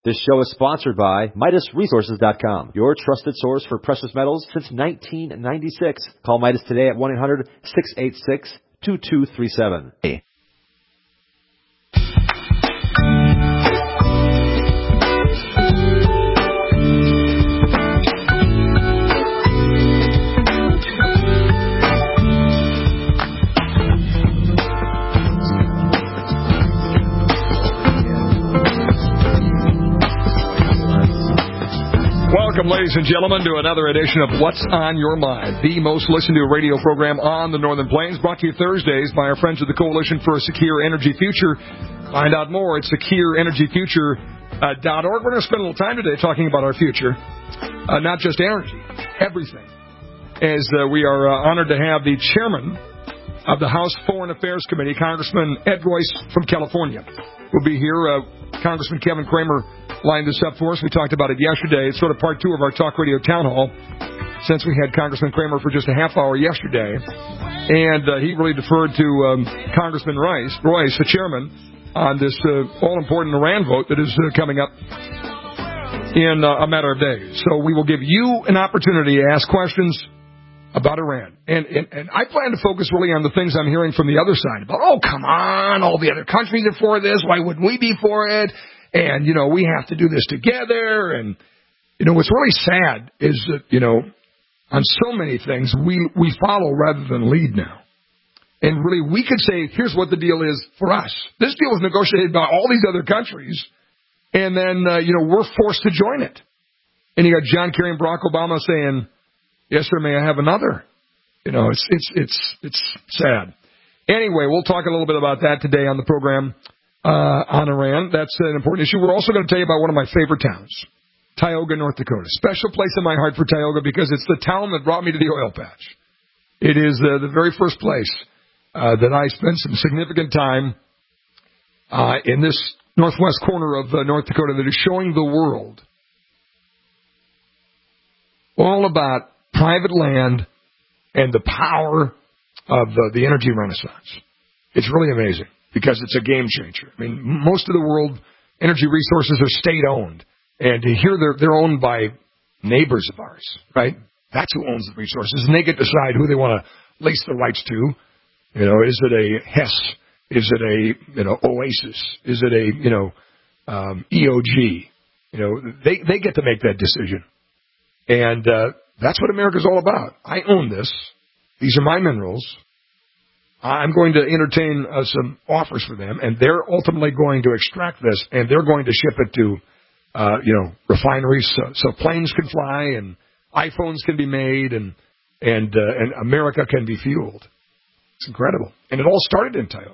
This show is sponsored by MidasResources.com, your trusted source for precious metals since 1996. Call Midas today at 1-800-686-2237. Welcome, ladies and gentlemen, to another edition of What's on Your Mind, the most listened to radio program on the Northern Plains, brought to you Thursdays by our friends at the Coalition for a Secure Energy Future. Find out more at secureenergyfuture.org. We're going to spend a little time today talking about our future, not just energy, everything, as we are honored to have the chairman of the House Foreign Affairs Committee, Congressman Ed Royce from California. We'll be here. Congressman Kevin Cramer lined this up for us. We talked about it yesterday. It's sort of part two of our talk radio town hall, since we had Congressman Cramer for just a half hour yesterday. And he really deferred to Congressman Royce, the chairman, on this all-important Iran vote that is coming up in a matter of days. So we will give you an opportunity to ask questions about Iran. And I plan to focus really on the things I'm hearing from the other side about, oh, come on, all the other countries are for this. Why wouldn't we be for it? And, you know, we have to do this together. And, you know, what's really sad is that, you know, on so many things, we follow rather than lead now. And really, we could say, here's what the deal is for us. This deal was negotiated by all these other countries. And then, you know, we're forced to join it. And you got John Kerry and Barack Obama saying, yes, sir, may I have another? You know, it's sad. Anyway, we'll talk a little bit about that today on the program on Iran. That's an important issue. We're also going to tell you about one of my favorite towns, Tioga, North Dakota. Special place in my heart for Tioga because it's the town that brought me to the oil patch. It is the very first place that I spent some significant time in this northwest corner of North Dakota that is showing the world all about private land and the power of the energy renaissance. It's really amazing because it's a game changer. I mean, most of the world energy resources are state-owned, and here they're owned by neighbors of ours, right? That's who owns the resources, and they get to decide who they want to lease the rights to. You know, is it a Hess? Is it a Oasis? Is it a EOG? You know, they get to make that decision, and that's what America's all about. I own this. These are my minerals. I'm going to entertain some offers for them, and they're ultimately going to extract this, and they're going to ship it to, refineries so planes can fly and iPhones can be made and America can be fueled. It's incredible. And it all started in Tioga,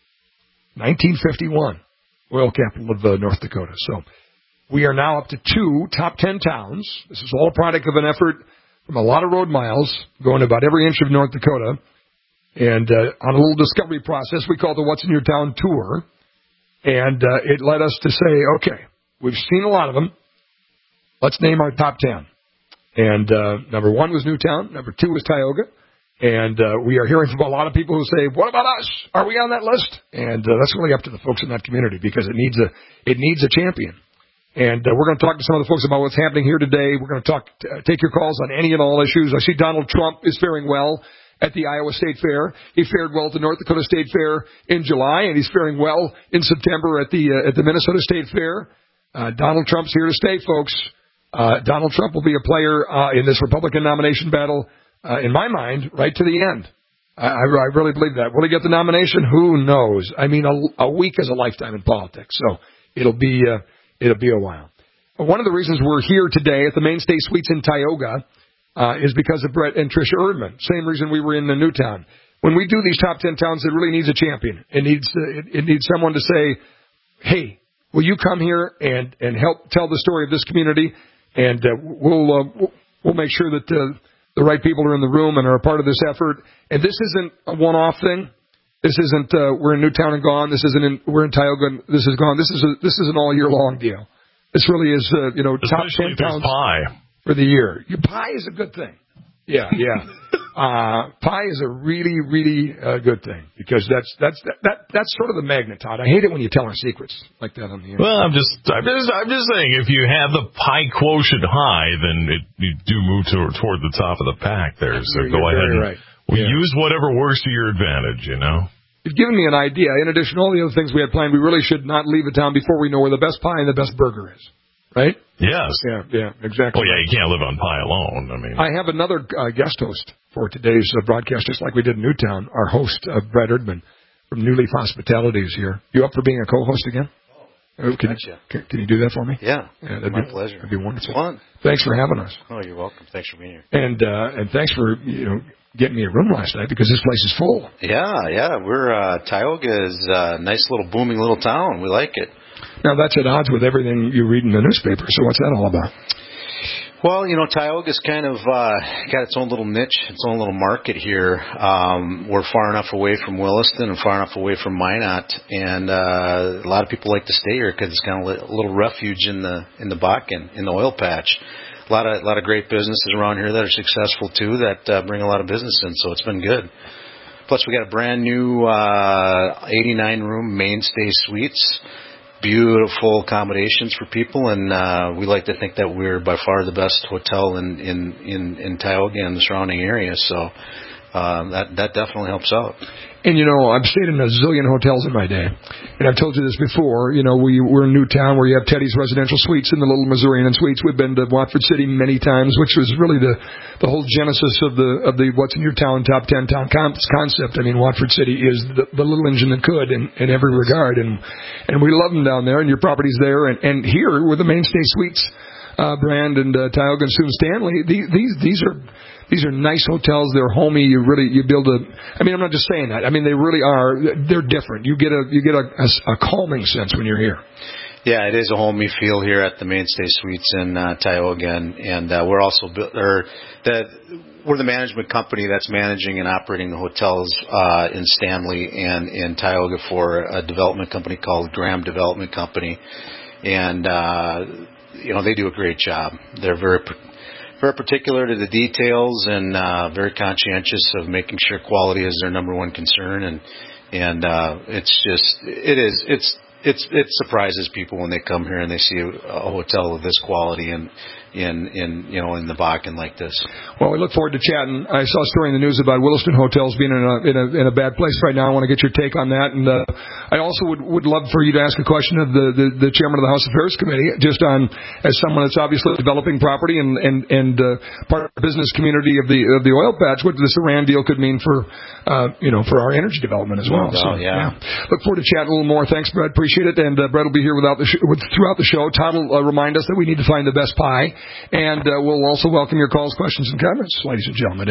1951, oil capital of North Dakota. So we are now up to 2 top 10 towns. This is all a product of an effort from a lot of road miles going about every inch of North Dakota. And on a little discovery process we call the What's in Your Town Tour. And it led us to say, okay, we've seen a lot of them. Let's name our top 10. And number 1 was Newtown. Number 2 was Tioga. And we are hearing from a lot of people who say, what about us? Are we on that list? And that's really up to the folks in that community because it needs a champion. And we're going to talk to some of the folks about what's happening here today. We're going to take your calls on any and all issues. I see Donald Trump is faring well at the Iowa State Fair. He fared well at the North Dakota State Fair in July, and he's faring well in September at the Minnesota State Fair. Donald Trump's here to stay, folks. Donald Trump will be a player in this Republican nomination battle, in my mind, right to the end. I really believe that. Will he get the nomination? Who knows? I mean, a week is a lifetime in politics, so it'll be a while. One of the reasons we're here today at the Mainstay Suites in Tioga is because of Brett and Tricia Erdman. Same reason we were in the Newtown. When we do these top 10 towns, it really needs a champion. It needs someone to say, hey, will you come here and help tell the story of this community? And we'll make sure that the right people are in the room and are a part of this effort. And this isn't a one-off thing. This isn't we're in Newtown and gone. This isn't we're in Tioga and this is gone. This is an all-year-long deal. This really is top 10 towns for the year. Your pie is a good thing. Yeah. pie is a really, really good thing because that's sort of the magnet, Todd. I hate it when you tell our secrets like that on the air. Well, I'm just saying, if you have the pie quotient high, then you do move toward the top of the pack there. So go ahead and use whatever works to your advantage, you know. You've given me an idea. In addition to all the other things we had planned, we really should not leave a town before we know where the best pie and the best burger is. Right? Yes. Yeah, exactly. Well, yeah, you can't live on pie alone. I mean, I have another guest host for today's broadcast, just like we did in Newtown. Our host, Brad Erdman from New Leaf Hospitality, is here. You up for being a co-host again? Can you do that for me? Yeah, my pleasure. That'd be wonderful. It's fun. Thanks for having us. Oh, you're welcome. Thanks for being here. And thanks for getting me a room last night because this place is full. Yeah. We're Tioga is a nice little booming little town. We like it. Now that's at odds with everything you read in the newspaper. So what's that all about? Well, Tioga's kind of got its own little niche, its own little market here. We're far enough away from Williston and far enough away from Minot, and a lot of people like to stay here because it's kind of a little refuge in the Bakken, in the oil patch. A lot of great businesses around here that are successful too, that bring a lot of business in. So it's been good. Plus, we got a brand new 89-room mainstay suites. Beautiful accommodations for people, and we like to think that we're by far the best hotel in Tioga and the surrounding area. So that definitely helps out. And, I've stayed in a zillion hotels in my day. And I've told you this before. We're in Newtown where you have Teddy's Residential Suites and the Little Missourian Suites. We've been to Watford City many times, which was really the whole genesis of the What's in Your Town Top 10 Town concept. I mean, Watford City is the little engine that could in every regard. And we love them down there, and your property's there. And here, with the Mainstay Suites brand and Tioga and Susan Stanley, these are nice hotels. They're homey. You build I'm not just saying that. I mean, they really are. They're different. You get a calming sense when you're here. Yeah, it is a homey feel here at the Mainstay Suites in Tioga, and we're also we're the management company that's managing and operating the hotels in Stanley and in Tioga for a development company called Graham Development Company, and they do a great job. They're very particular to the details and very conscientious of making sure quality is their number one concern, and it surprises people when they come here and they see a hotel of this quality and in the Bakken like this. Well, we look forward to chatting. I saw a story in the news about Williston hotels being in a bad place right now. I want to get your take on that, and I also would love for you to ask a question of the chairman of the House Affairs Committee, just on as someone that's obviously developing property and part of the business community of the oil patch, what this Iran deal could mean for our energy development as well. Yeah. Look forward to chatting a little more. Thanks, Brad. Appreciate it. And Brad will be here throughout the show. Todd will remind us that we need to find the best pie. And we'll also welcome your calls, questions, and comments, ladies and gentlemen.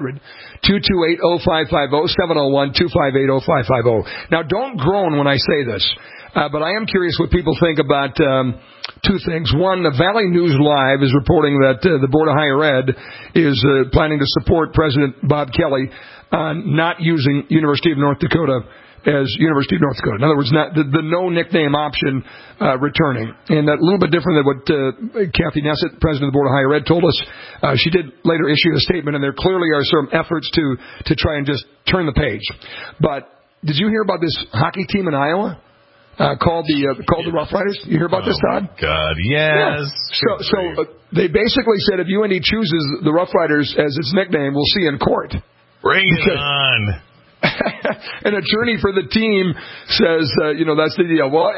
800-228-0550, 701-258-0550. Now, don't groan when I say this, but I am curious what people think about two things. One, the Valley News Live is reporting that the Board of Higher Ed is planning to support President Bob Kelly on not using University of North Dakota as University of North Dakota. In other words, not the no nickname option returning. And a little bit different than what Kathy Nessett, President of the Board of Higher Ed, told us. She did later issue a statement, and there clearly are some efforts to try and just turn the page. But did you hear about this hockey team in Iowa called the Rough Riders? You hear about this, Todd? God, yes. Yeah. So they basically said if UND chooses the Rough Riders as its nickname, we'll see you in court. Bring it on. An attorney for the team says, that's the deal. Well,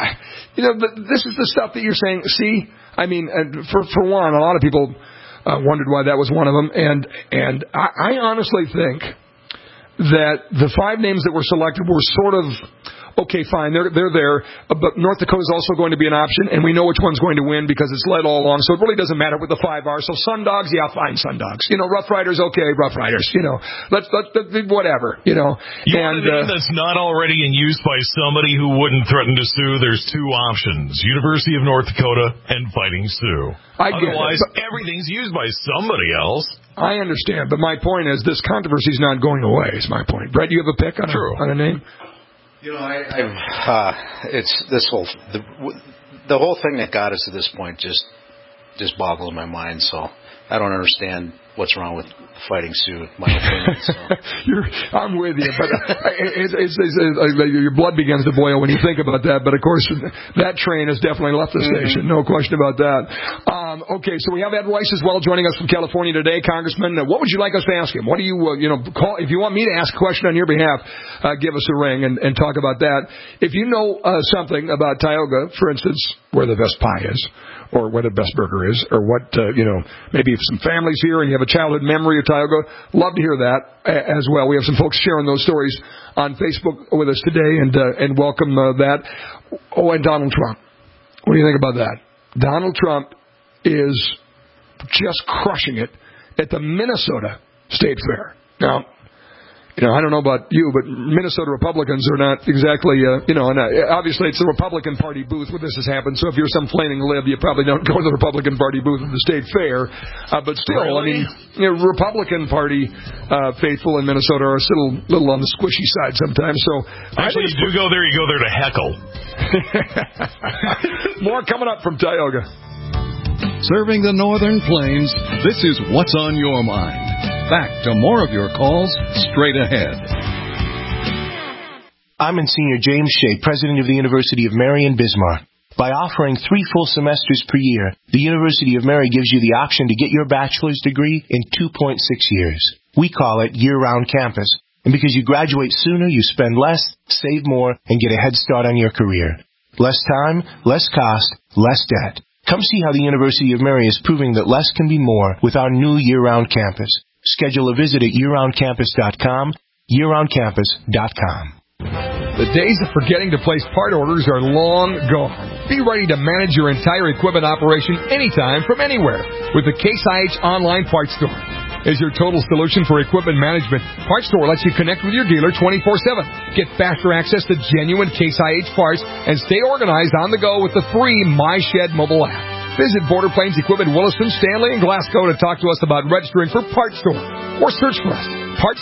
this is the stuff that you're saying. See, I mean, for one, a lot of people wondered why that was one of them. And I honestly think that the 5 names that were selected were sort of, okay, fine, they're there, but North Dakota is also going to be an option, and we know which one's going to win because it's led all along, so it really doesn't matter what the 5 are. So Sun Dogs, yeah, fine, Sun Dogs. Rough Riders, okay, Rough Riders. Let's whatever. You want a name that's not already in use by somebody who wouldn't threaten to sue. There's 2 options: University of North Dakota and Fighting Sioux. Otherwise, everything's used by somebody else. I understand, but my point is this controversy is not going away. Is my point. Brett, do you have a pick on a name? It's this the whole thing that got us to this point just boggles my mind. So I don't understand what's wrong with Fighting Sioux, my opinion. So. I'm with you, but your blood begins to boil when you think about that. But of course, that train has definitely left the station. No question about that. Okay, so we have Ed Royce as well joining us from California today, Congressman. What would you like us to ask him? What do you call if you want me to ask a question on your behalf? Give us a ring and talk about that. If you know something about Tioga, for instance, where the best pie is, or where the best burger is, or what, maybe if some families here and you have a childhood memory of Tioga, love to hear that as well. We have some folks sharing those stories on Facebook with us today, and welcome that. Oh, and Donald Trump. What do you think about that? Donald Trump is just crushing it at the Minnesota State Fair. Now, I don't know about you, but Minnesota Republicans are not exactly, and obviously it's the Republican Party booth where this has happened, so if you're some flaming lib, you probably don't go to the Republican Party booth at the State Fair. But still, really? Republican Party faithful in Minnesota are still a little on the squishy side sometimes. So actually, you do go there, to heckle. More coming up from Tioga. Serving the Northern Plains, this is What's on Your Mind. Back to more of your calls straight ahead. I'm Monsignor James Shea, president of the University of Mary in Bismarck. By offering 3 full semesters per year, the University of Mary gives you the option to get your bachelor's degree in 2.6 years. We call it year-round campus. And because you graduate sooner, you spend less, save more, and get a head start on your career. Less time, less cost, less debt. Come see how the University of Mary is proving that less can be more with our new year-round campus. Schedule a visit at yearroundcampus.com, yearroundcampus.com. The days of forgetting to place part orders are long gone. Be ready to manage your entire equipment operation anytime from anywhere with the Case IH online parts store. Is your total solution for equipment management. Parts Store lets you connect with your dealer 24/7. Get faster access to genuine Case IH parts and stay organized on the go with the free MyShed mobile app. Visit Border Plains Equipment, Williston, Stanley, and Glasgow to talk to us about registering for Parts Store. Or search for us,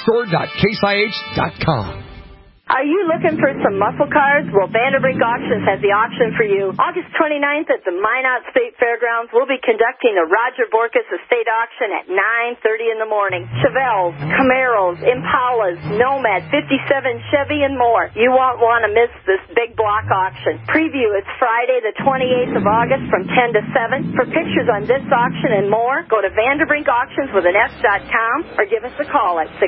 partstore.caseih.com. Are you looking for some muscle cars? Well, Vanderbrink Auctions has the auction for you. August 29th at the Minot State Fairgrounds, we'll be conducting a Roger Borkus estate auction at 9:30 in the morning. Chevelles, Camaros, Impalas, Nomad, 57 Chevy, and more. You won't want to miss this big block auction. Preview is Friday the 28th of August from 10 to 7. For pictures on this auction and more, go to VanderbrinkAuctions.com or give us a call at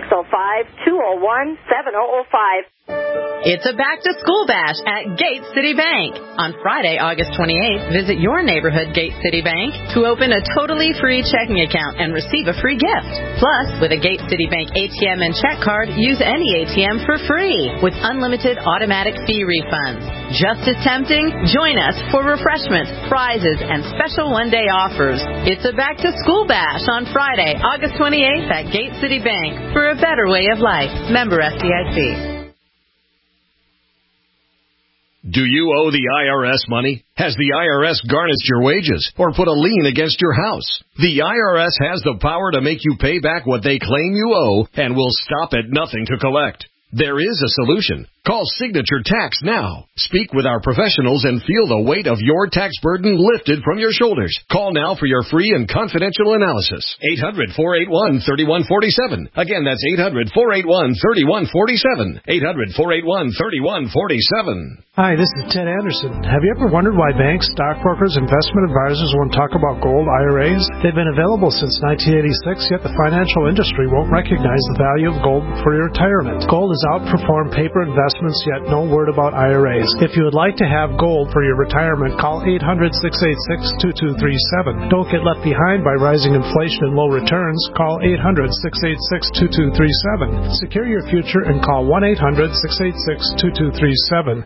605-201-7005. It's a back-to-school bash at Gate City Bank. On Friday, August 28th, visit your neighborhood Gate City Bank to open a totally free checking account and receive a free gift. Plus, with a Gate City Bank ATM and check card, use any ATM for free with unlimited automatic fee refunds. Just as tempting? Join us for refreshments, prizes, and special one-day offers. It's a back-to-school bash on Friday, August 28th at Gate City Bank for a better way of life. Member FDIC. Do you owe the IRS money? Has the IRS garnished your wages or put a lien against your house? The IRS has the power to make you pay back what they claim you owe and will stop at nothing to collect. There is a solution. Call Signature Tax now. Speak with our professionals and feel the weight of your tax burden lifted from your shoulders. Call now for your free and confidential analysis. 800-481-3147. Again, that's 800-481-3147. 800-481-3147. Hi, this is Ted Anderson. Have you ever wondered why banks, stockbrokers, investment advisors won't talk about gold IRAs? They've been available since 1986, yet the financial industry won't recognize the value of gold for your retirement. Gold has outperformed paper investments, yet no word about IRAs. If you would like to have gold for your retirement, call 800-686-2237. Don't get left behind by rising inflation and low returns. Call 800-686-2237. Secure your future and call 1-800-686-2237.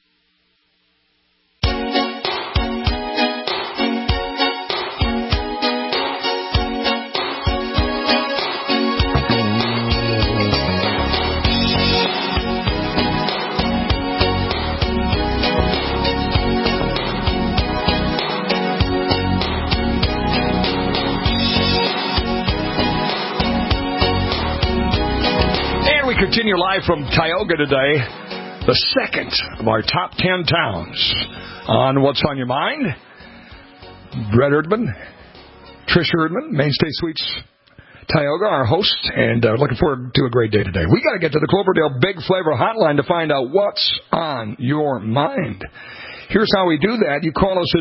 Continue live from Tioga today, the second of our top 10 towns on What's on Your Mind. Brett Erdman, Tricia Erdman, Mainstay Suites Tioga, our host, and looking forward to a great day today. We got to get to the Cloverdale Big Flavor Hotline to find out what's on your mind. Here's how we do that. You call us at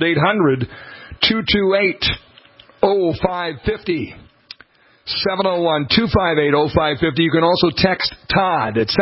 800-228-0550. 701-258-0550. You can also text Todd at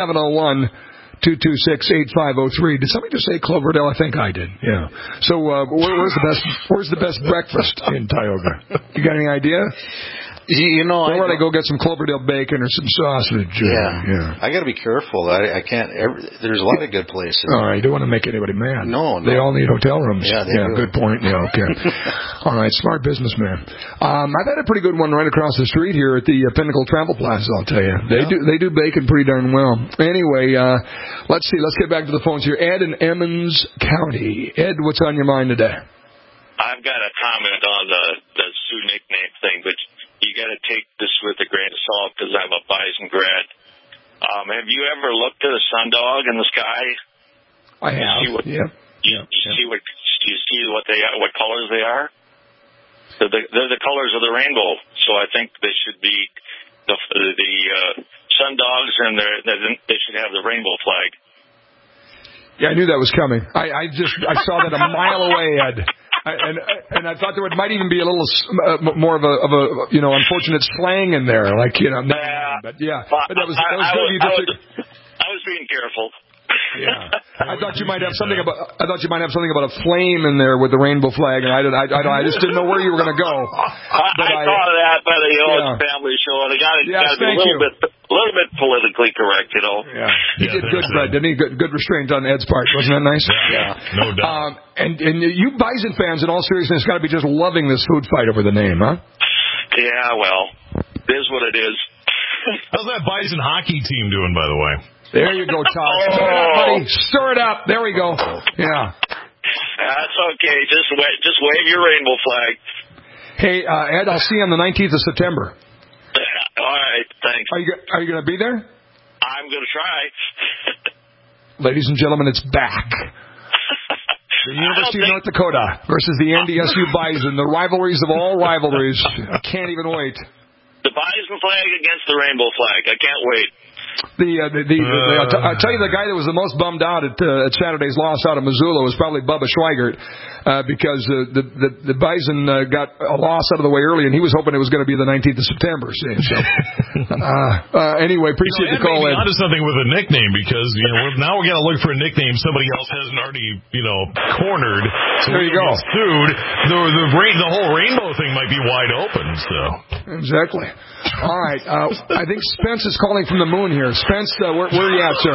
701-226-8503. Did somebody just say Cloverdale? I think I did. Yeah. So where's the best breakfast in Tioga? You got any idea? You know, where would I go get some Cloverdale bacon or some sausage? Yeah. I got to be careful. I can't. There's a lot of good places. All right, you don't want to make anybody mad. No. They all need hotel rooms. Yeah, they do. Good point. Yeah, okay. All right, smart businessman. I've had a pretty good one right across the street here at the Pinnacle Travel Plaza. I'll tell you, they do bacon pretty darn well. Anyway, let's see. Let's get back to the phones here. Ed in Emmons County. Ed, what's on your mind today? I've got a comment on the Sioux nickname thing, but you got to take this with a grain of salt because I'm a Bison grad. Have you ever looked at a sundog in the sky? I have. Do you see what they are, what colors they are? They're the colors of the rainbow. So I think they should be the sundogs, and they should have the rainbow flag. Yeah, I knew that was coming. I saw that a mile away, Ed. And I thought there might even be a little more of a unfortunate slang in there, like but that was good. I was being careful. Yeah, I thought you might have something about a flame in there with the rainbow flag, and I just didn't know where you were going to go. I thought of that, but it's a family show, and I got to be a little bit politically correct, Yeah, he did good, Brad, didn't he? Good restraint on Ed's part, wasn't that nice? Yeah, no doubt. And you Bison fans, in all seriousness, got to be just loving this food fight over the name, huh? Yeah, well, it is what it is. How's that Bison hockey team doing, by the way? There you go, Todd. Stir it up, buddy. Stir it up. There we go. Yeah. That's okay. Just wave your rainbow flag. Hey, Ed, I'll see you on the 19th of September. All right. Thanks. Are you going to be there? I'm going to try. Ladies and gentlemen, it's back. The University of North Dakota versus the NDSU Bison, the rivalries of all rivalries. I can't even wait. The Bison flag against the rainbow flag. I can't wait. I'll tell you, the guy that was the most bummed out at Saturday's loss out of Missoula was probably Bubba Schweigert, because the Bison got a loss out of the way early, and he was hoping it was going to be the 19th of September. So, anyway, appreciate the call. Ed, onto something with a nickname, because now we're going to look for a nickname somebody else hasn't already cornered. So there you go. Sued. The whole rainbow thing might be wide open. So exactly. All right. I think Spence is calling from the moon here. Spence, where are you at, sir?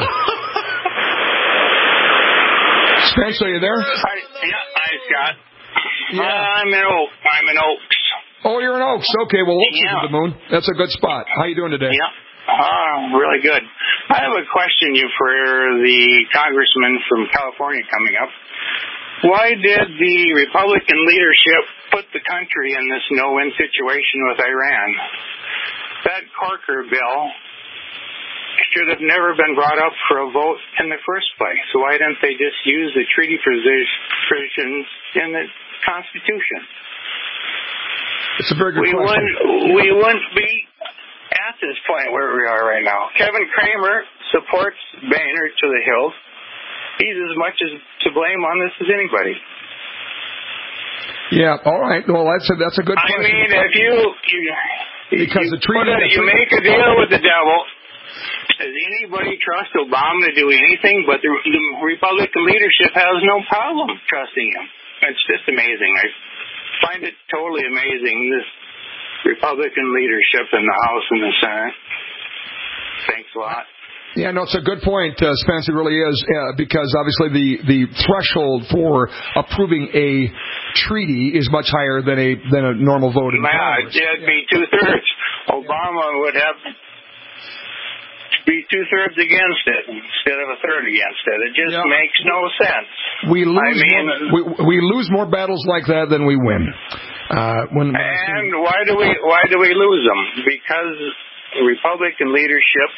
Spence, are you there? Hi, Scott. Yeah. I'm in Oaks. Oh, you're in Oaks. Okay, well, Oaks is at the moon. That's a good spot. How you doing today? Yeah. Really good. I have a question for the congressman from California coming up. Why did the Republican leadership put the country in this no-win situation with Iran? That Corker bill should have never been brought up for a vote in the first place. So why didn't they just use the treaty provisions in the Constitution? It's a very good question. We wouldn't be at this point where we are right now. Kevin Cramer supports Boehner to the hilt. He's as much as to blame on this as anybody. Yeah, all right. Well, that's a good question. I mean, if you make a deal with the devil, does anybody trust Obama to do anything? But the Republican leadership has no problem trusting him. It's just amazing. I find it totally amazing, this Republican leadership in the House and the Senate. Thanks a lot. Yeah, no, it's a good point, Spence. It really is, because obviously the threshold for approving a treaty is much higher than a normal vote in Congress. It'd be 2/3. Obama would have be 2/3 against it instead of 1/3 against it. It just makes no sense. We lose more battles like that than we win. And why do we lose them? Because the Republican leadership,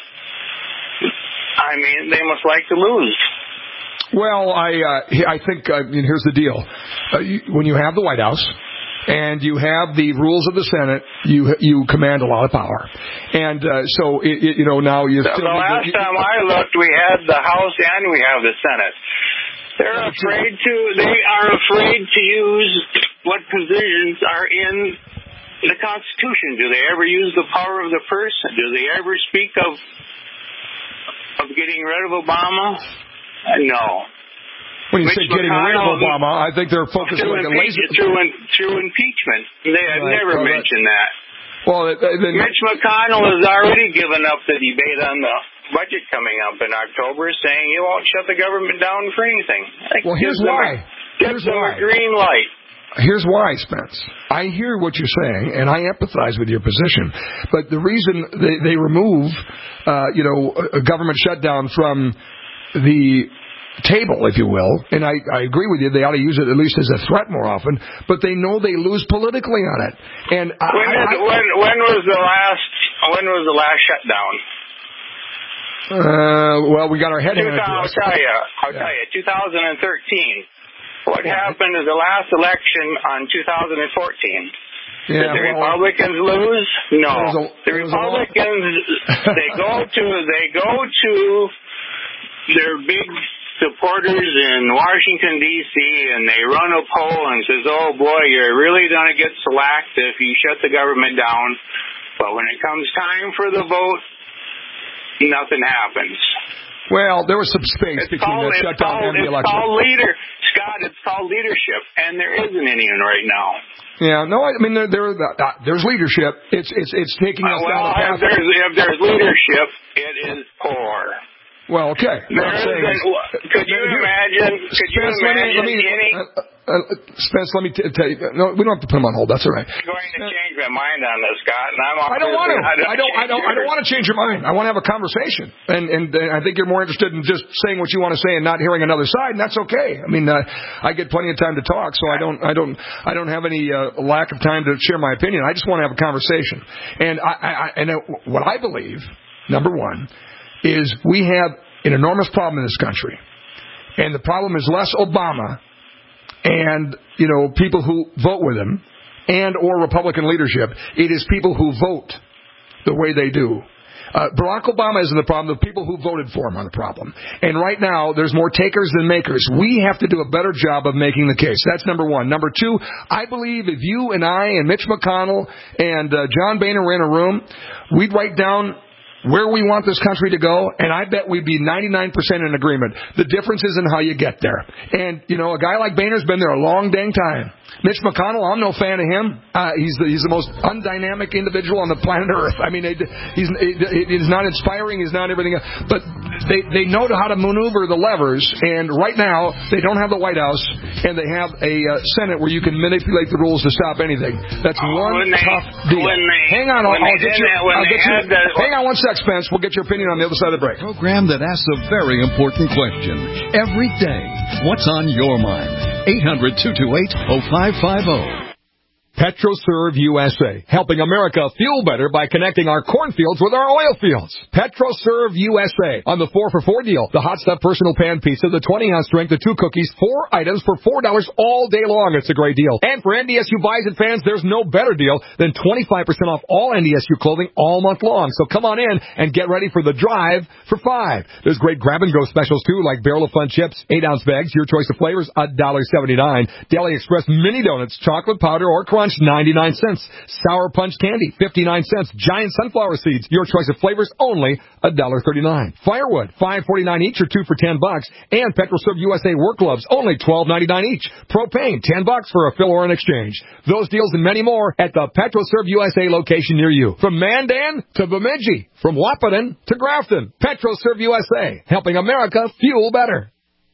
they must like to lose. Well, I think here's the deal. When you have the White House, and you have the rules of the Senate, you command a lot of power. And so, now you... The last time I looked, we had the House and we have the Senate. They are afraid to use what positions are in the Constitution. Do they ever use the power of the purse? Do they ever speak of getting rid of Obama? No. When you say getting rid of Obama, I think they're focused like a laser... Through impeachment. They have never mentioned that. Well, Mitch McConnell has already given up the debate on the budget coming up in October, saying he won't shut the government down for anything. Well, here's why. Gives them a green light. Here's why, Spence. I hear what you're saying, and I empathize with your position. But the reason they remove, a government shutdown from the table, if you will, and I agree with you, they ought to use it at least as a threat more often, but they know they lose politically on it. And when was the last shutdown? Well, we got our head handed to us. I'll tell you, 2013. What happened to the last election on 2014? Did the Republicans lose? No. The Republicans, they go to their big supporters in Washington, D.C., and they run a poll and says, oh, boy, you're really going to get slacked if you shut the government down. But when it comes time for the vote, nothing happens. Well, there was some space between the shutdown and the election. It's called leadership, and there isn't any right now. Yeah, no, I mean, there's leadership. It's taking us down the path. If there's leadership, it is poor. Well, okay. Could you imagine Spence, let me tell you. No, we don't have to put him on hold. That's all right. I'm going to change my mind on this, Scott. And I don't want to. I don't want to change your mind. I want to have a conversation. And I think you're more interested in just saying what you want to say and not hearing another side, and that's okay. I mean, I get plenty of time to talk, so I don't have any lack of time to share my opinion. I just want to have a conversation. And what I believe, number one, is we have an enormous problem in this country. And the problem is less Obama and, people who vote with him and or Republican leadership. It is people who vote the way they do. Barack Obama isn't the problem. The people who voted for him are the problem. And right now, there's more takers than makers. We have to do a better job of making the case. That's number one. Number two, I believe if you and I and Mitch McConnell and John Boehner were in a room, we'd write down where we want this country to go, and I bet we'd be 99% in agreement. The difference is in how you get there. And, a guy like Boehner's been there a long dang time. Mitch McConnell, I'm no fan of him. He's the most undynamic individual on the planet Earth. I mean, he's not inspiring. He's not everything else. But they know how to maneuver the levers. And right now, they don't have the White House, and they have a Senate where you can manipulate the rules to stop anything. That's tough deal. Hang on, hang on 1 sec, Spence. We'll get your opinion on the other side of the break. Program that asks a very important question every day. What's on your mind? 800-228-0550. PetroServe USA, helping America fuel better by connecting our cornfields with our oil fields. PetroServe USA on the 4-for-4 deal. The Hot Stuff Personal Pan Pizza, the 20-ounce drink, the 2 cookies, 4 items for $4 all day long. It's a great deal. And for NDSU buys and fans, there's no better deal than 25% off all NDSU clothing all month long. So come on in and get ready for the drive for 5. There's great grab-and-go specials, too, like Barrel of Fun chips, 8-ounce bags, your choice of flavors, $1.79. Deli Express mini donuts, chocolate powder or crunch, 99 cents. Sour Punch candy, 59 cents. Giant sunflower seeds, your choice of flavors, only $1.39. Firewood, $5.49 each or 2 for $10. And PetroServe USA work gloves, only $12.99 each. Propane, $10 for a fill or an exchange. Those deals and many more at the PetroServe USA location near you. From Mandan to Bemidji, from Wahpeton to Grafton, PetroServe USA, helping America fuel better.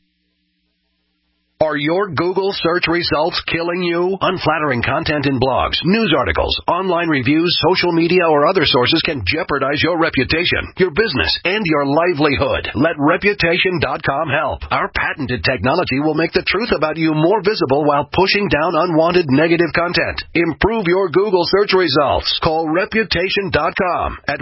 Are your Google search results killing you? Unflattering content in blogs, news articles, online reviews, social media, or other sources can jeopardize your reputation, your business, and your livelihood. Let Reputation.com help. Our patented technology will make the truth about you more visible while pushing down unwanted negative content. Improve your Google search results. Call Reputation.com at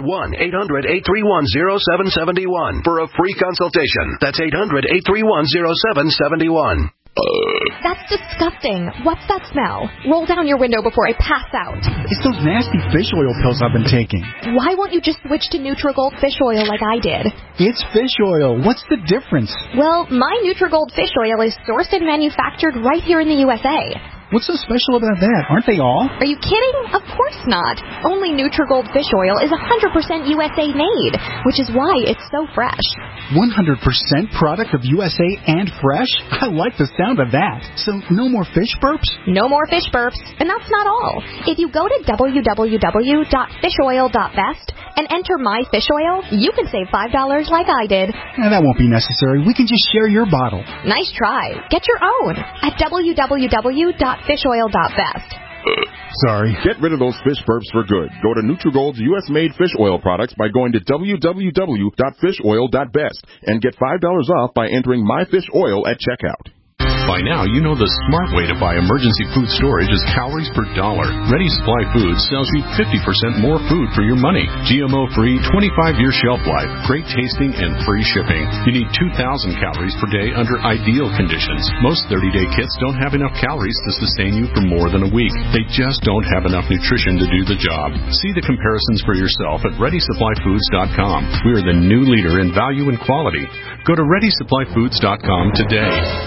1-800-831-0771 for a free consultation. That's 800-831-0771. That's disgusting. What's that smell? Roll down your window before I pass out. It's those nasty fish oil pills I've been taking. Why won't you just switch to Nutrigold fish oil like I did? It's fish oil. What's the difference? Well, my Nutrigold fish oil is sourced and manufactured right here in the USA. What's so special about that? Aren't they all? Are you kidding? Of course not. Only Nutrigold fish oil is 100% USA made, which is why it's so fresh. 100% product of USA and fresh? I like the sound of that. So no more fish burps? No more fish burps. And that's not all. If you go to www.fishoil.best and enter my fish oil, you can save $5 like I did. That won't be necessary. We can just share your bottle. Nice try. Get your own at www.fishoil.best. Sorry. Get rid of those fish burps for good. Go to Nutrigold's U.S.-made fish oil products by going to www.fishoil.best and get $5 off by entering My Fish Oil at checkout. By now, you know the smart way to buy emergency food storage is calories per dollar. Ready Supply Foods sells you 50% more food for your money. GMO-free, 25-year shelf life, great tasting, and free shipping. You need 2,000 calories per day under ideal conditions. Most 30-day kits don't have enough calories to sustain you for more than a week. They just don't have enough nutrition to do the job. See the comparisons for yourself at ReadySupplyFoods.com. We are the new leader in value and quality. Go to ReadySupplyFoods.com today.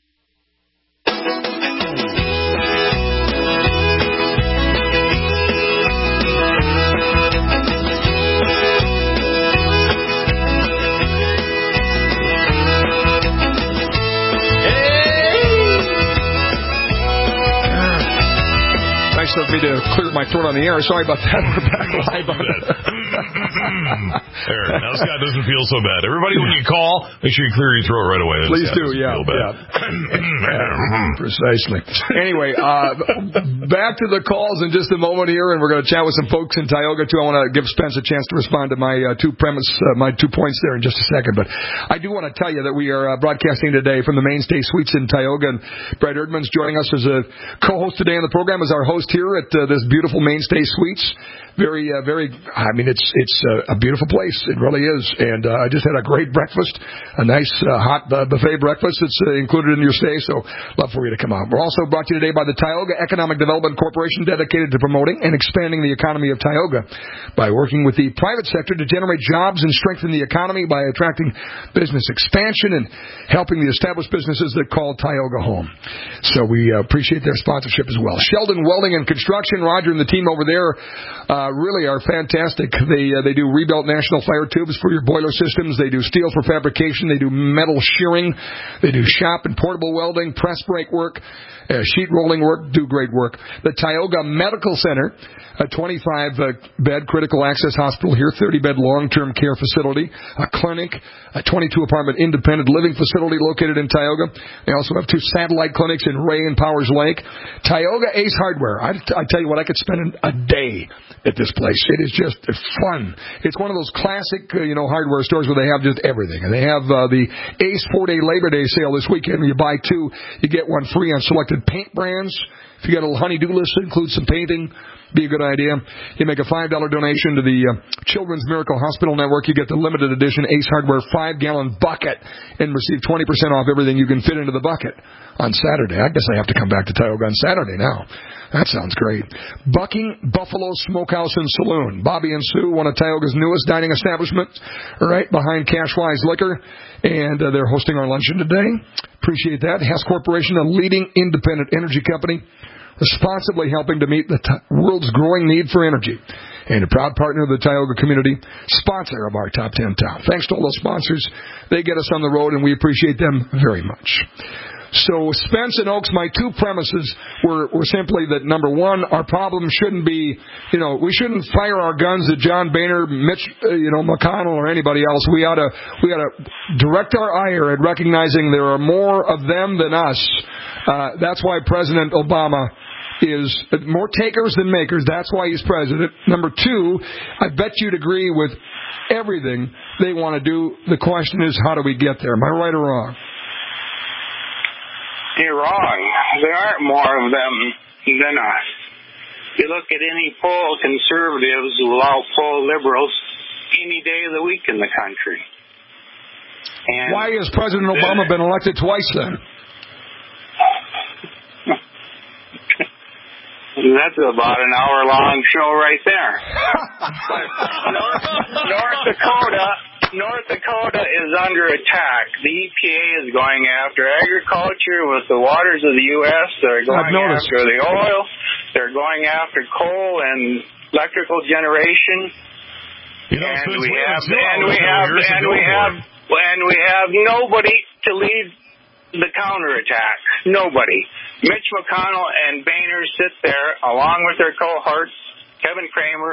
Of me to clear my throat on the air. Sorry about that. We're back live on it. There. Now Scott doesn't feel so bad. Everybody, when you call, make sure you clear your throat right away. Please do, yeah. Precisely. Anyway, back to the calls in just a moment here, and we're going to chat with some folks in Tioga, too. I want to give Spence a chance to respond to my my 2 points there in just a second. But I do want to tell you that we are broadcasting today from the Mainstay Suites in Tioga, and Brett Erdman's joining us as a co-host today on the program, as our host here at this beautiful Mainstay Suites. Very, I mean, it's a beautiful place. It really is. And I just had a great breakfast, a nice hot buffet breakfast that's included in your stay, so love for you to come out. We're also brought to you today by the Tioga Economic Development Corporation, dedicated to promoting and expanding the economy of Tioga by working with the private sector to generate jobs and strengthen the economy by attracting business expansion and helping the established businesses that call Tioga home. So we appreciate their sponsorship as well. Sheldon Welding and Construction, Roger and the team over there really are fantastic. They do rebuilt national fire tubes for your boiler systems. They do steel for fabrication. They do metal shearing. They do shop and portable welding, press brake work, sheet rolling work, do great work. The Tioga Medical Center, a 25-bed critical access hospital here, 30-bed long-term care facility, a clinic, a 22-apartment independent living facility located in Tioga. They also have 2 satellite clinics in Ray and Powers Lake. Tioga Ace Hardware. I tell you what, I could spend a day at this place. It is just fun. It's one of those classic, hardware stores where they have just everything. And they have the Ace 4-day Labor Day sale this weekend. When you buy 2, you get 1 free on selected paint brands. If you got a little honey-do list that includes some painting, be a good idea. You make a $5 donation to the Children's Miracle Hospital Network. You get the limited edition Ace Hardware 5-gallon bucket and receive 20% off everything you can fit into the bucket on Saturday. I guess I have to come back to Tioga on Saturday now. That sounds great. Bucking Buffalo Smokehouse and Saloon. Bobby and Sue, one of Tioga's newest dining establishments, right behind Cashwise Liquor. And they're hosting our luncheon today. Appreciate that. Hess Corporation, a leading independent energy company, responsibly helping to meet the world's growing need for energy. And a proud partner of the Tioga community, sponsor of our Top 10 Town. Thanks to all those sponsors. They get us on the road, and we appreciate them very much. So Spence and Oaks, my 2 premises were simply that, number 1, our problem shouldn't be, we shouldn't fire our guns at John Boehner, Mitch, McConnell, or anybody else. We ought to direct our ire at recognizing there are more of them than us. That's why President Obama is more takers than makers. That's why he's president. Number 2, I bet you'd agree with everything they want to do. The question is, how do we get there? Am I right or wrong? You're wrong. There aren't more of them than us. You look at any poll, conservatives will outpoll liberals any day of the week in the country. And why has President Obama been elected twice then? That's about an hour-long show right there. North Dakota is under attack. The EPA is going after agriculture with the waters of the U.S. They're going after the oil. They're going after coal and electrical generation. And we have nobody to lead the counterattack. Nobody. Mitch McConnell and Boehner sit there along with their cohorts, Kevin Cramer.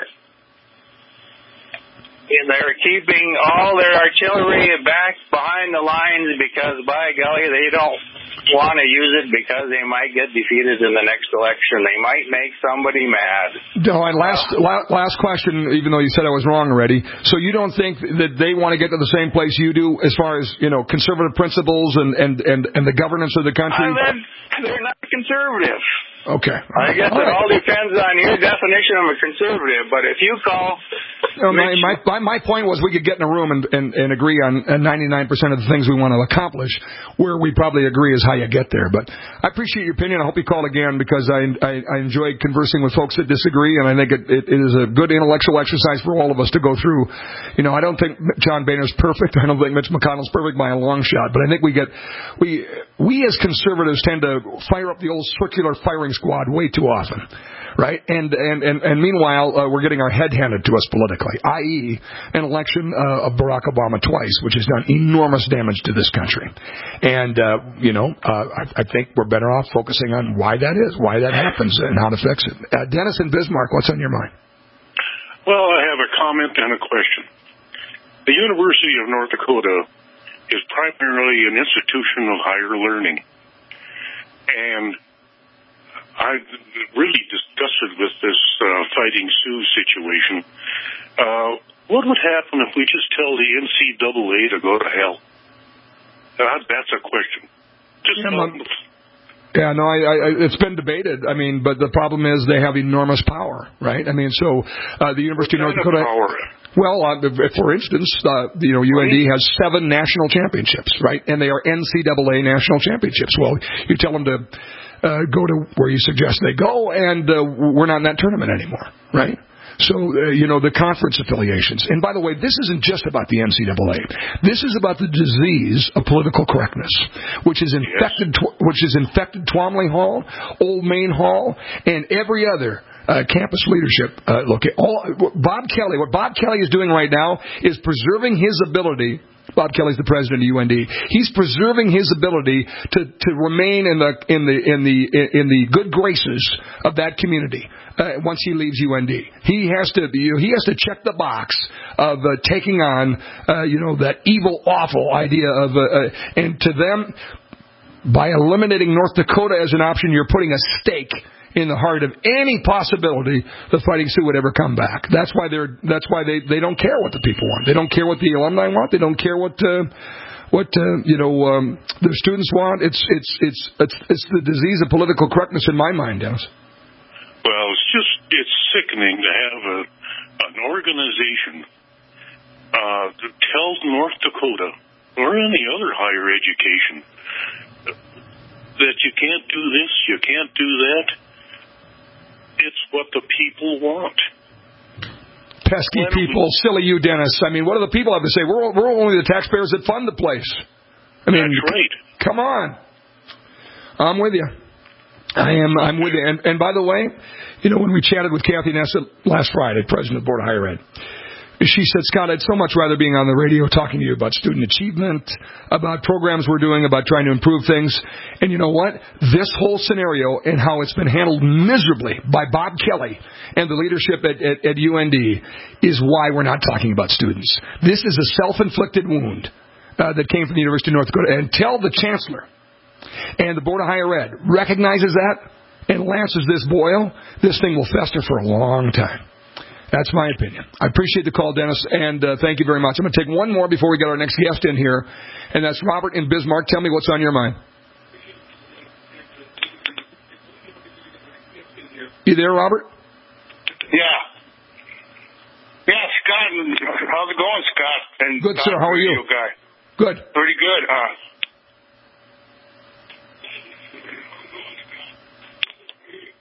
They're keeping all their artillery back behind the lines because, by golly, they don't want to use it because they might get defeated in the next election. They might make somebody mad. No, and last question, even though you said I was wrong already. So you don't think that they want to get to the same place you do as far as, conservative principles and the governance of the country? They're not conservative. Okay. I guess it all depends on your definition of a conservative, but if you call... My point was we could get in a room and agree on 99% of the things we want to accomplish. Where we probably agree is how you get there. But I appreciate your opinion. I hope you call again because I enjoy conversing with folks that disagree, and I think it is a good intellectual exercise for all of us to go through. I don't think John Boehner's perfect. I don't think Mitch McConnell's perfect by a long shot. But I think we as conservatives tend to fire up the old circular firing squad way too often, right? And meanwhile, we're getting our head handed to us politically, i.e., an election of Barack Obama twice, which has done enormous damage to this country. And I think we're better off focusing on why that is, why that happens, and how to fix it. Dennis in Bismarck, what's on your mind? Well, I have a comment and a question. The University of North Dakota is primarily an institution of higher learning, and I'm really disgusted with this Fighting Sioux situation. What would happen if we just tell the NCAA to go to hell? That's a question. It's been debated. But the problem is they have enormous power, right? The University of North Dakota. Well, for instance, UND has 7 national championships, right? And they are NCAA national championships. Well, you tell them to go to where you suggest they go, and we're not in that tournament anymore, right? So, the conference affiliations. And by the way, this isn't just about the NCAA. This is about the disease of political correctness, which has infected Twomley Hall, Old Main Hall, and every other campus leadership. What Bob Kelly is doing right now is preserving his ability. Bob Kelly's the president of UND. He's preserving his ability to remain in the good graces of that community once he leaves UND. He has to check the box of taking on that evil, awful idea of and to them, by eliminating North Dakota as an option, you're putting a stake in the heart of any possibility the Fighting Sioux would ever come back. That's why they don't care what the people want. They don't care what the alumni want. They don't care what their students want. It's the disease of political correctness in my mind, Dennis. Well, it's sickening to have an organization that tells North Dakota or any other higher education that you can't do this, you can't do that. It's what the people want. Pesky people, silly you, Dennis. What do the people have to say? We're only the taxpayers that fund the place. That's right. Come on. I'm with you. I'm with you. And by the way, when we chatted with Kathy Nessa last Friday, President of the Board of Higher Ed, she said, Scott, I'd so much rather being on the radio talking to you about student achievement, about programs we're doing, about trying to improve things. And you know what? This whole scenario and how it's been handled miserably by Bob Kelly and the leadership at UND is why we're not talking about students. This is a self-inflicted wound that came from the University of North Dakota. And tell the chancellor and the Board of Higher Ed recognizes that and lances this boil, this thing will fester for a long time. That's my opinion. I appreciate the call, Dennis, and thank you very much. I'm going to take one more before we get our next guest in here, and that's Robert in Bismarck. Tell me what's on your mind. You there, Robert? Yeah. Yeah, Scott. How's it going, Scott? And good, sir. How are you? Guy. Good. Pretty good.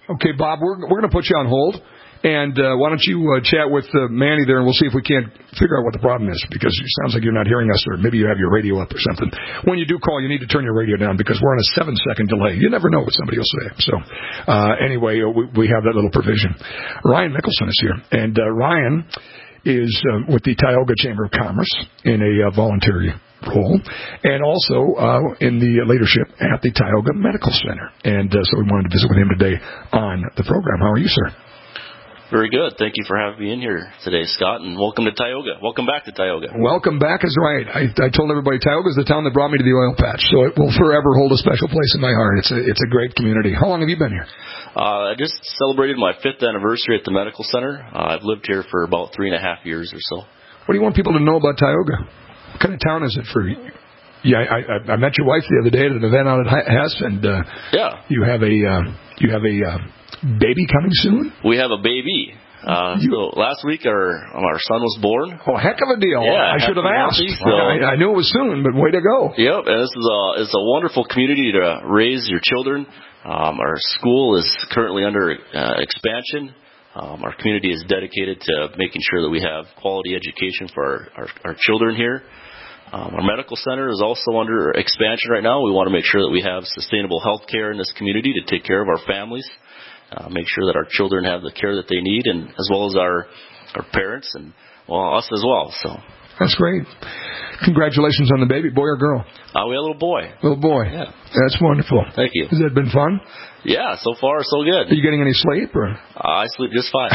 Okay, Bob, we're going to put you on hold. And why don't you chat with Manny there, and we'll see if we can't figure out what the problem is, because it sounds like you're not hearing us, or maybe you have your radio up or something. When you do call, you need to turn your radio down, because we're on a 7-second delay. You never know what somebody will say. So anyway, we have that little provision. Ryan Nicholson is here, and Ryan is with the Tioga Chamber of Commerce in a voluntary role, and also in the leadership at the Tioga Medical Center. And so we wanted to visit with him today on the program. How are you, sir? Very good. Thank you for having me in here today, Scott, and welcome to Tioga. Welcome back to Tioga. Welcome back is right. I told everybody Tioga is the town that brought me to the oil patch, so it will forever hold a special place in my heart. It's a great community. How long have you been here? I just celebrated my 5th anniversary at the medical center. I've lived here for about 3.5 years or so. What do you want people to know about Tioga? What kind of town is it for you? Yeah, I met your wife the other day at an event out at Hess, and you have a baby coming soon? We have a baby. So last week our son was born. Oh, heck of a deal! Yeah, I should have asked. So. I knew it was soon, but way to go! Yep, and this is it's a wonderful community to raise your children. Our school is currently under expansion. Our community is dedicated to making sure that we have quality education for our children here. Our medical center is also under expansion right now. We want to make sure that we have sustainable health care in this community to take care of our families, make sure that our children have the care that they need, and as well as our parents and us as well. So that's great. Congratulations on the baby, boy or girl? We have a little boy. Little boy. Yeah. That's wonderful. Thank you. Has that been fun? Yeah, so far so good. Are you getting any sleep? Or? I sleep just fine.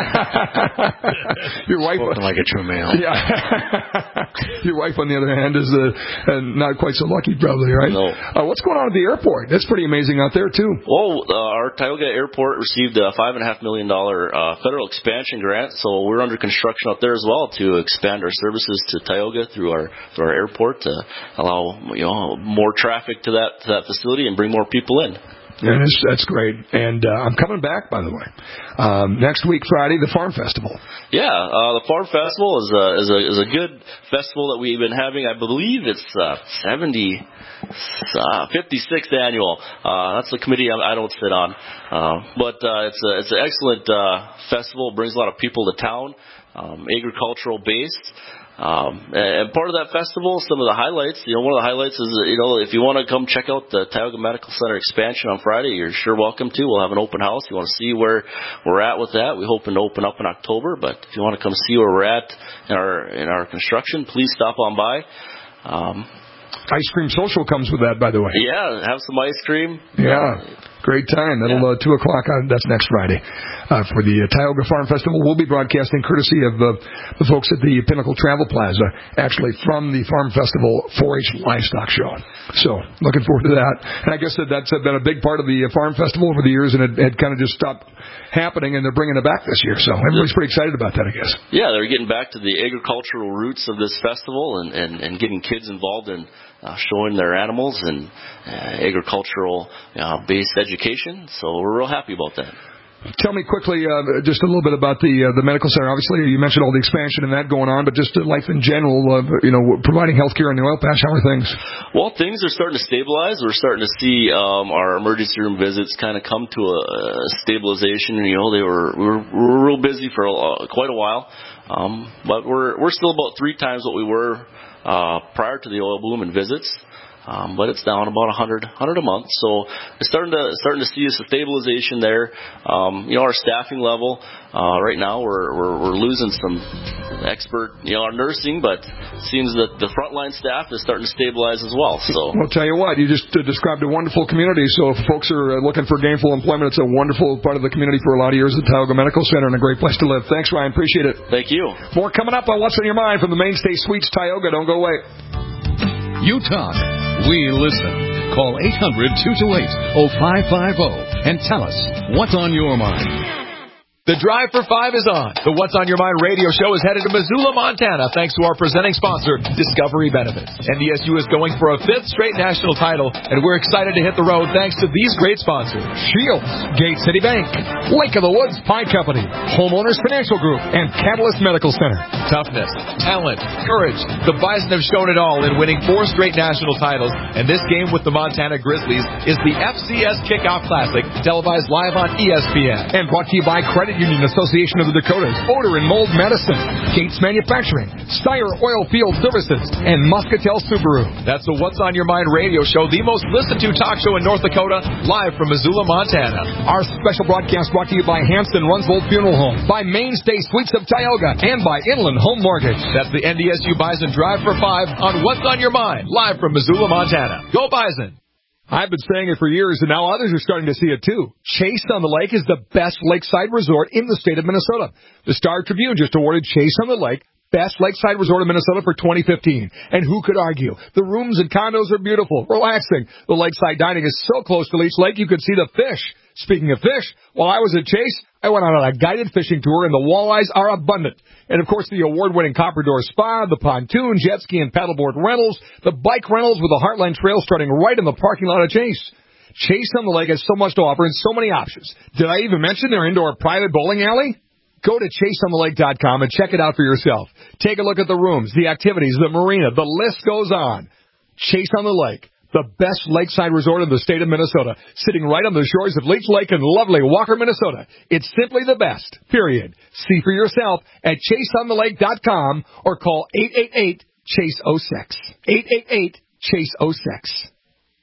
Your wife, spoken like a true male. Yeah. Your wife, on the other hand, is not quite so lucky, probably, right? No. What's going on at the airport? That's pretty amazing out there too. Well, our Tioga Airport received a $5.5 million federal expansion grant, so we're under construction out there as well to expand our services to Tioga through our airport to allow more traffic to that facility and bring more people in. Yeah, that's great. And I'm coming back, by the way. Next week, Friday, the Farm Festival. Yeah, the Farm Festival is a good festival that we've been having. I believe it's 56th annual. That's the committee I don't sit on. But it's an excellent festival. It brings a lot of people to town, agricultural based. And part of that festival, some of the highlights, one of the highlights is, if you want to come check out the Tioga Medical Center expansion on Friday, you're sure welcome to. We'll have an open house. You want to see where we're at with that. We're hoping to open up in October, but if you want to come see where we're at in our construction, please stop on by. Ice cream social comes with that, by the way. Yeah, have some ice cream. Yeah. Great time. That'll 2 o'clock. That's next Friday for the Tioga Farm Festival. We'll be broadcasting courtesy of the folks at the Pinnacle Travel Plaza, actually from the Farm Festival 4-H Livestock Show. So looking forward to that. And I guess that's been a big part of the Farm Festival over the years, and it had kind of just stopped happening, and they're bringing it back this year. So everybody's pretty excited about that, I guess. Yeah, they're getting back to the agricultural roots of this festival and getting kids involved in showing their animals and agricultural based education. So we're real happy about that. Tell me quickly just a little bit about the medical center. Obviously, you mentioned all the expansion and that going on, but just life in general, providing health care in the oil patch, how are things? Well, things are starting to stabilize. We're starting to see our emergency room visits kind of come to a stabilization. We were real busy for quite a while, but we're still about 3 times what we were prior to the oil boom in visits. But it's down about 100 a month, so it's starting to see a stabilization there. Our staffing level right now we're losing some expert our nursing, but it seems that the frontline staff is starting to stabilize as well. So I'll tell you what, you just described a wonderful community. So if folks are looking for gainful employment, it's a wonderful part of the community for a lot of years at Tioga Medical Center, and a great place to live. Thanks, Ryan. Appreciate it. Thank you. More coming up on What's on Your Mind from the Mainstay Suites Tioga. Don't go away. You talk. We listen. Call 800-228-0550 and tell us what's on your mind. The Drive for 5 is on. The What's on Your Mind radio show is headed to Missoula, Montana, thanks to our presenting sponsor, Discovery Benefits. NDSU is going for a 5th straight national title, and we're excited to hit the road thanks to these great sponsors: Shields, Gate City Bank, Lake of the Woods Pine Company, Homeowners Financial Group, and Catalyst Medical Center. Toughness, talent, courage. The Bison have shown it all in winning 4 straight national titles, and this game with the Montana Grizzlies is the FCS Kickoff Classic, televised live on ESPN. And brought to you by Credit Union Association of the Dakotas, Odor and Mold Medicine, Gates Manufacturing, Steyr Oil Field Services, and Muscatel Subaru. That's the What's on Your Mind radio show, the most listened to talk show in North Dakota, live from Missoula, Montana. Our special broadcast brought to you by Hanson Runsvold Funeral Home, by Mainstay Suites of Tioga, and by Inland Home Mortgage. That's the NDSU Bison Drive for 5 on What's on Your Mind, live from Missoula, Montana. Go Bison! I've been saying it for years, and now others are starting to see it, too. Chase on the Lake is the best lakeside resort in the state of Minnesota. The Star Tribune just awarded Chase on the Lake Best Lakeside Resort in Minnesota for 2015. And who could argue? The rooms and condos are beautiful, relaxing. The lakeside dining is so close to Leech Lake, you could see the fish. Speaking of fish, while I was at Chase, I went on a guided fishing tour, and the walleyes are abundant. And, of course, the award-winning Copper Door Spa, the pontoon, jet ski, and paddleboard rentals, the bike rentals with the Heartline Trail starting right in the parking lot of Chase. Chase on the Lake has so much to offer and so many options. Did I even mention their indoor private bowling alley? Go to chaseonthelake.com and check it out for yourself. Take a look at the rooms, the activities, the marina. The list goes on. Chase on the Lake, the best lakeside resort in the state of Minnesota, sitting right on the shores of Leech Lake in lovely Walker, Minnesota. It's simply the best, period. See for yourself at chaseonthelake.com or call 888-CHASE-06. 888-CHASE-06.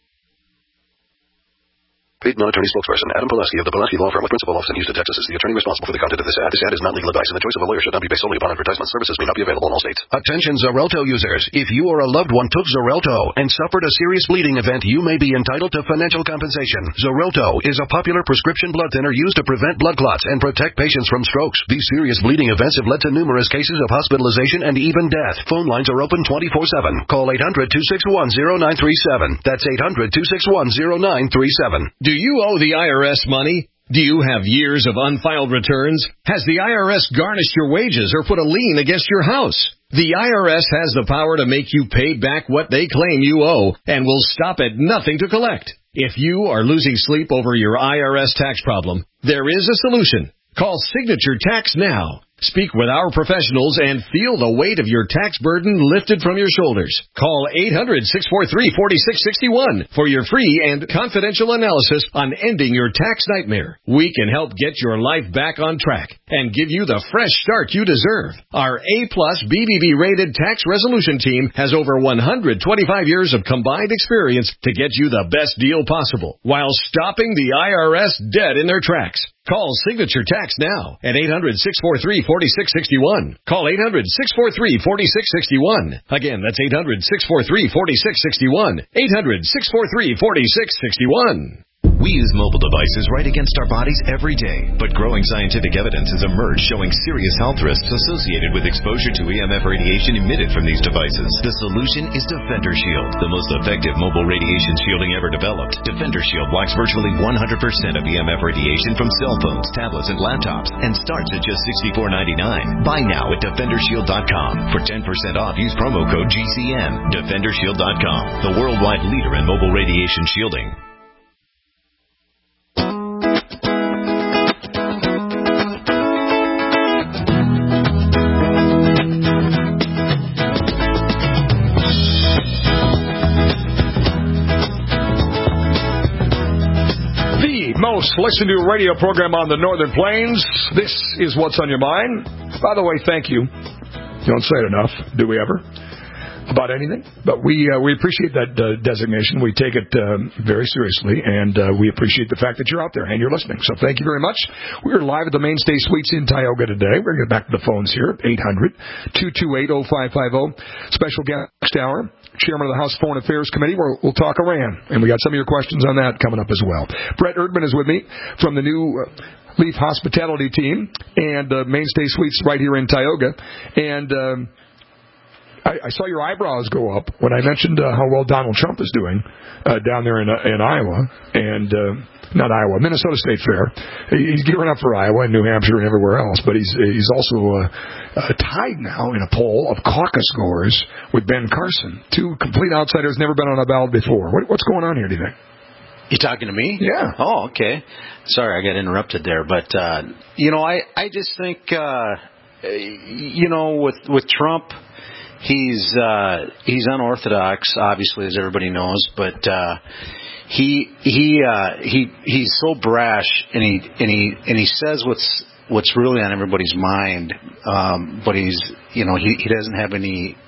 Paid non-attorney spokesperson Adam Pulaski of the Pulaski Law Firm with principal office in Houston, Texas is the attorney responsible for the content of this ad. This ad is not legal advice, and the choice of a lawyer should not be based solely upon advertisement. Services may not be available in all states. Attention Xarelto users. If you or a loved one took Xarelto and suffered a serious bleeding event, you may be entitled to financial compensation. Xarelto is a popular prescription blood thinner used to prevent blood clots and protect patients from strokes. These serious bleeding events have led to numerous cases of hospitalization and even death. Phone lines are open 24/7. Call 800-261-0937. That's 800-261-0937. Do you owe the IRS money? Do you have years of unfiled returns? Has the IRS garnished your wages or put a lien against your house? The IRS has the power to make you pay back what they claim you owe and will stop at nothing to collect. If you are losing sleep over your IRS tax problem, there is a solution. Call Signature Tax now. Speak with our professionals and feel the weight of your tax burden lifted from your shoulders. Call 800-643-4661 for your free and confidential analysis on ending your tax nightmare. We can help get your life back on track and give you the fresh start you deserve. Our A-plus BBB rated tax resolution team has over 125 years of combined experience to get you the best deal possible while stopping the IRS dead in their tracks. Call Signature Tax now at 800-643-4661. Call 800-643-4661. Again, that's 800-643-4661. 800-643-4661. We use mobile devices right against our bodies every day, but growing scientific evidence has emerged showing serious health risks associated with exposure to EMF radiation emitted from these devices. The solution is Defender Shield, the most effective mobile radiation shielding ever developed. Defender Shield blocks virtually 100% of EMF radiation from cell phones, tablets, and laptops, and starts at just $64.99. Buy now at DefenderShield.com. For 10% off, use promo code GCN. DefenderShield.com, the worldwide leader in mobile radiation shielding. Most listened to radio program on the Northern Plains. This is What's on Your Mind. By the way, thank you. Don't say it enough, do we ever? About anything. But we appreciate that designation. We take it very seriously, and we appreciate the fact that you're out there and you're listening. So thank you very much. We're live at the Mainstay Suites in Tioga today. We're going to get back to the phones here. 800-228-0550. Special guest hour. Chairman of the House Foreign Affairs Committee. We'll talk Iran, and we got some of your questions on that coming up as well. Brett Erdman is with me from the new Leaf Hospitality team and Mainstay Suites right here in Tioga. And I saw your eyebrows go up when I mentioned how well Donald Trump is doing down there in Iowa, and not Iowa, Minnesota State Fair. He's gearing up for Iowa and New Hampshire and everywhere else, but he's also tied now in a poll of caucus goers with Ben Carson, two complete outsiders, never been on a ballot before. What's going on here, do you think? You talking to me? Yeah. Oh, okay. Sorry, I got interrupted there. But, I just think, with Trump, he's unorthodox, obviously, as everybody knows, but he's so brash, and he says what's really on everybody's mind, but he doesn't have any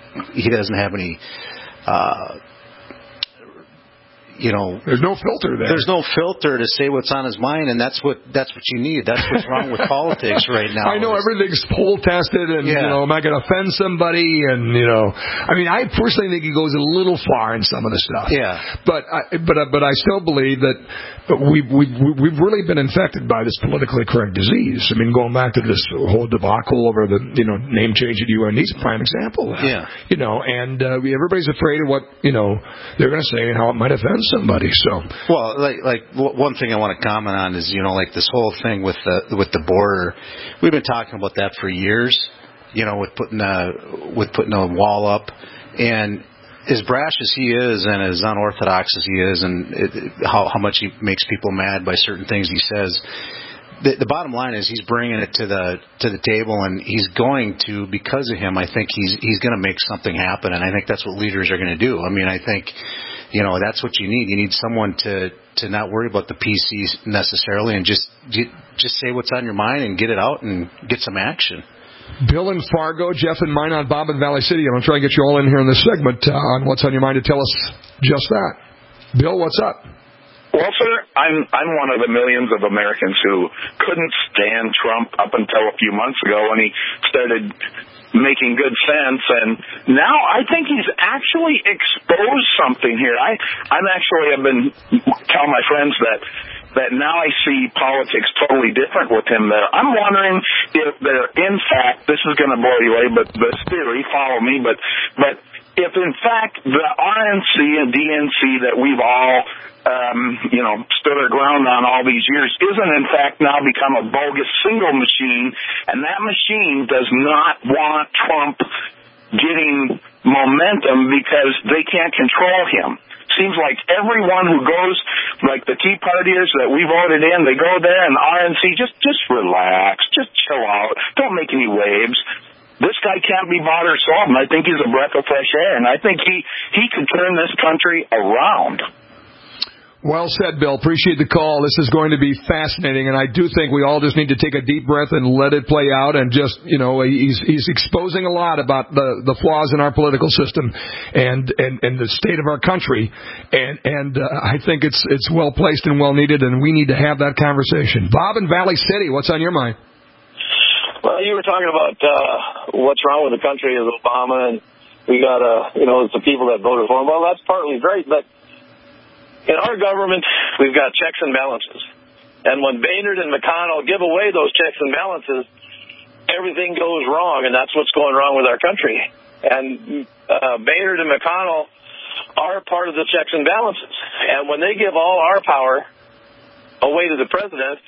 there's no filter there. There's no filter to say what's on his mind, and that's what you need. That's what's wrong with politics right now. I know everything's poll tested, and am I going to offend somebody? And I personally think he goes a little far in some of the stuff. Yeah. But I still believe that we've really been infected by this politically correct disease. I mean, going back to this whole debacle over the name change at UN, he's a prime example of that. Yeah. And everybody's afraid of what they're going to say and how it might offend somebody. So like one thing I want to comment on is like this whole thing with the border. We've been talking about that for years. With putting a wall up, and as brash as he is and as unorthodox as he is, and how much he makes people mad by certain things he says. The bottom line is he's bringing it to the table, and he's going to, because of him, I think he's going to make something happen, and I think that's what leaders are going to do. I mean, I think that's what you need. You need someone to not worry about the PC necessarily, and just say what's on your mind and get it out and get some action. Bill in Fargo, Jeff in Minot, Bob in Valley City. I'm going to try and get you all in here in this segment on what's on your mind to tell us just that. Bill, what's up? Well, sir, I'm one of the millions of Americans who couldn't stand Trump up until a few months ago when he started making good sense, and now I think he's actually exposed something here. I've been telling my friends that now I see politics totally different with him there. I'm wondering if there, in fact, this is going to blow you away, but this theory, follow me, but if in fact the RNC and DNC that we've all stood our ground on all these years isn't in fact now become a bogus single machine, and that machine does not want Trump getting momentum because they can't control him. Seems like everyone who goes, like the Tea Partiers that we voted in, they go there, and RNC, just relax, just chill out, don't make any waves. This guy can't be bought or sold, and I think he's a breath of fresh air, and I think he could turn this country around. Well said, Bill. Appreciate the call. This is going to be fascinating, and I do think we all just need to take a deep breath and let it play out. And just, he's exposing a lot about the flaws in our political system and the state of our country. And I think it's well placed and well needed, and we need to have that conversation. Bob in Valley City, what's on your mind? Well, you were talking about what's wrong with the country is Obama, and we got it's the people that voted for him. Well, that's partly great, but in our government, we've got checks and balances. And when Boehner and McConnell give away those checks and balances, everything goes wrong, and that's what's going wrong with our country. And Boehner and McConnell are part of the checks and balances. And when they give all our power away to the president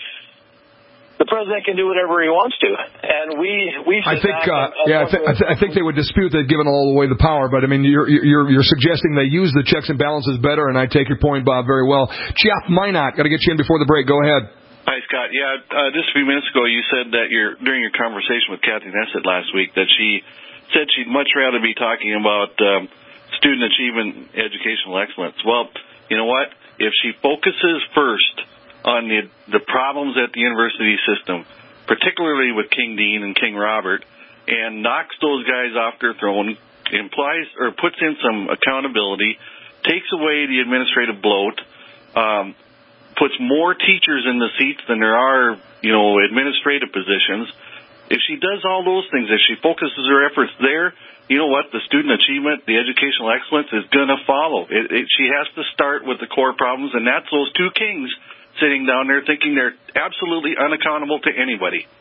can do whatever he wants to, and we. I think they would dispute they've given all away the power. But I mean, you're suggesting they use the checks and balances better, and I take your point, Bob, very well. Jeff Minot, got to get you in before the break. Go ahead. Hi, Scott. Yeah, just a few minutes ago, you said that during your conversation with Kathy Nessett last week that she said she'd much rather be talking about student achievement, educational excellence. Well, you know what? If she focuses first on the problems at the university system, particularly with King Dean and King Robert, and knocks those guys off their throne, puts in some accountability, takes away the administrative bloat, puts more teachers in the seats than there are, administrative positions. If she does all those things, if she focuses her efforts there, you know what? The student achievement, the educational excellence is going to follow. She has to start with the core problems, and that's those two kings sitting down there thinking they're absolutely unaccountable to anybody.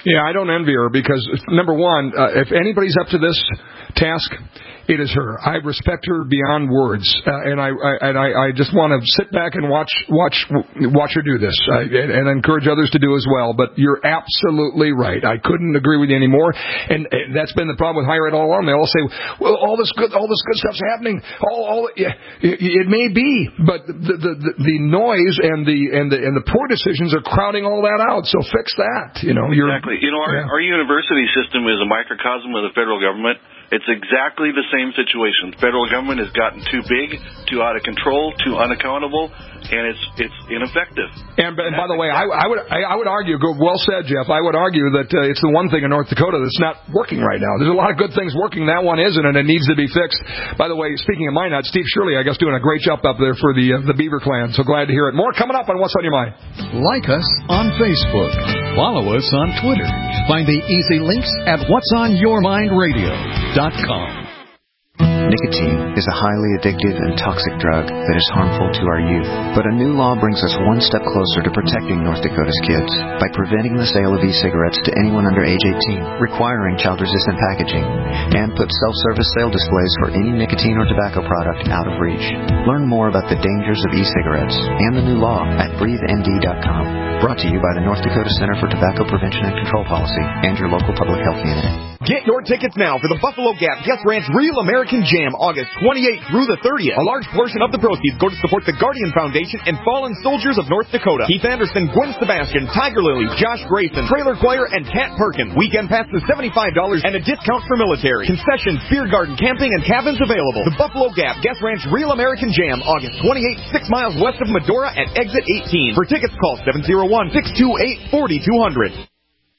Yeah, I don't envy her because, number one, if anybody's up to this task, it is her. I respect her beyond words, and I just want to sit back and watch her do this, and encourage others to do as well. But you're absolutely right. I couldn't agree with you anymore. And that's been the problem with Higher Ed all along. They all say, "Well, all this good stuff's happening." It may be, but the noise and the poor decisions are crowding all that out. So fix that. Exactly. Our university system is a microcosm of the federal government. It's exactly the same situation. The federal government has gotten too big, too out of control, too unaccountable, and it's ineffective. And by the way, I would argue, well said, Jeff. I would argue that it's the one thing in North Dakota that's not working right now. There's a lot of good things working. That one isn't, and it needs to be fixed. By the way, speaking of Minot, Steve Shirley, I guess, doing a great job up there for the Beaver Clan. So glad to hear it. More coming up on What's on Your Mind. Like us on Facebook. Follow us on Twitter. Find the easy links at whatsonyourmindradio.com. Nicotine is a highly addictive and toxic drug that is harmful to our youth. But a new law brings us one step closer to protecting North Dakota's kids by preventing the sale of e-cigarettes to anyone under age 18, requiring child-resistant packaging, and puts self-service sale displays for any nicotine or tobacco product out of reach. Learn more about the dangers of e-cigarettes and the new law at breathend.com. Brought to you by the North Dakota Center for Tobacco Prevention and Control Policy and your local public health unit. Get your tickets now for the Buffalo Gap Guest Ranch Real American Jam, August 28th through the 30th. A large portion of the proceeds go to support the Guardian Foundation and Fallen Soldiers of North Dakota. Keith Anderson, Gwen Sebastian, Tiger Lily, Josh Grayson, Trailer Choir, and Kat Perkins. Weekend pass is $75 and a discount for military. Concessions, beer garden, camping, and cabins available. The Buffalo Gap Guest Ranch Real American Jam, August 28th, 6 miles west of Medora at exit 18. For tickets, call 701-628-4200.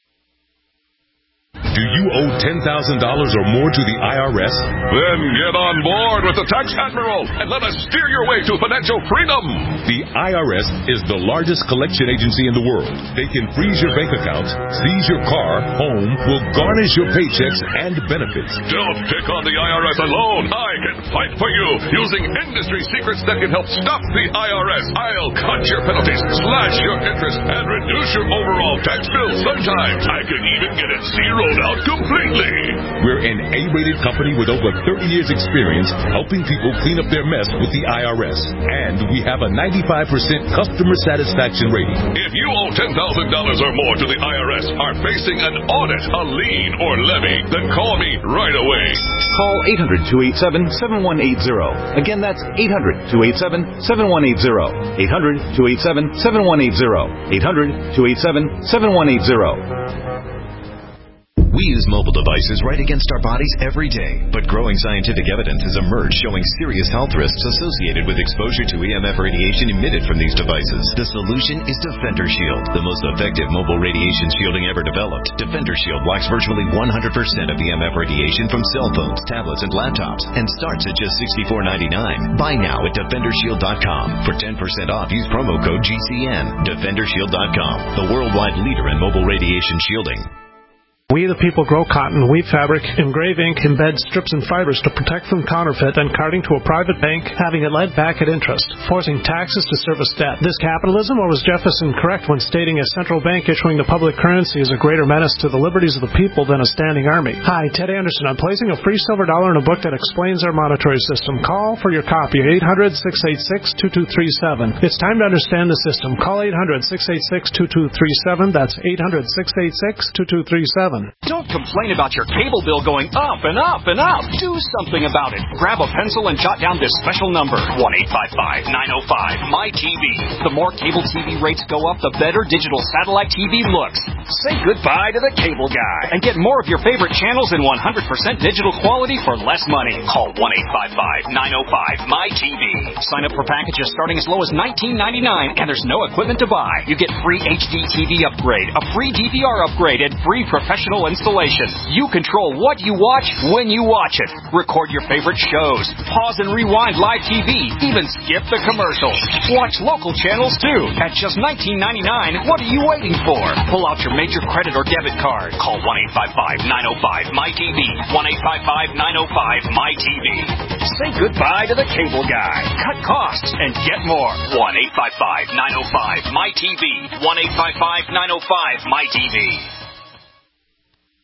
Do you owe $10,000 or more to the IRS? Then get on board with the Tax Admiral and let us steer your way to financial freedom. The IRS is the largest collection agency in the world. They can freeze your bank accounts, seize your car, home, will garnish your paychecks and benefits. Don't pick on the IRS alone. I can fight for you using industry secrets that can help stop the IRS. I'll cut your penalties, slash your interest, and reduce your overall tax bill. Sometimes I can even get it zeroed out completely. We're an A-rated company with over 30 years experience helping people clean up their mess with the IRS. And we have a 95% customer satisfaction rating. If you owe $10,000 or more to the IRS, are facing an audit, a lien, or levy, then call me right away. Call 800-287-7180. Again, that's 800-287-7180. 800-287-7180. 800-287-7180. We use mobile devices right against our bodies every day, but growing scientific evidence has emerged showing serious health risks associated with exposure to EMF radiation emitted from these devices. The solution is Defender Shield, the most effective mobile radiation shielding ever developed. Defender Shield blocks virtually 100% of EMF radiation from cell phones, tablets, and laptops, and starts at just $64.99. Buy now at DefenderShield.com. For 10% off, use promo code GCN. DefenderShield.com, the worldwide leader in mobile radiation shielding. We the people grow cotton, weave fabric, engrave ink, embed strips and fibers to protect from counterfeit and carting to a private bank, having it lent back at interest, forcing taxes to service debt. This capitalism, or was Jefferson correct when stating a central bank issuing the public currency is a greater menace to the liberties of the people than a standing army? Hi, Ted Anderson. I'm placing a free silver dollar in a book that explains our monetary system. Call for your copy, 800-686-2237. It's time to understand the system. Call 800-686-2237. That's 800-686-2237. Don't complain about your cable bill going up and up and up. Do something about it. Grab a pencil and jot down this special number, 1-855-905-MyTV. The more cable TV rates go up, the better digital satellite TV looks. Say goodbye to the cable guy and get more of your favorite channels in 100% digital quality for less money. Call 1-855-905-MyTV. Sign up for packages starting as low as $19.99, and there's no equipment to buy. You get free HD TV upgrade, a free DVR upgrade, and free professional installation. You control what you watch when you watch it. Record your favorite shows. Pause and rewind live TV. Even skip the commercials. Watch local channels too. At just $19.99, what are you waiting for? Pull out your major credit or debit card. Call 1-855-905-MyTV. 1-855-905-MyTV. Say goodbye to the cable guy. Cut costs and get more. 1-855-905-MyTV. 1-855-905-MyTV.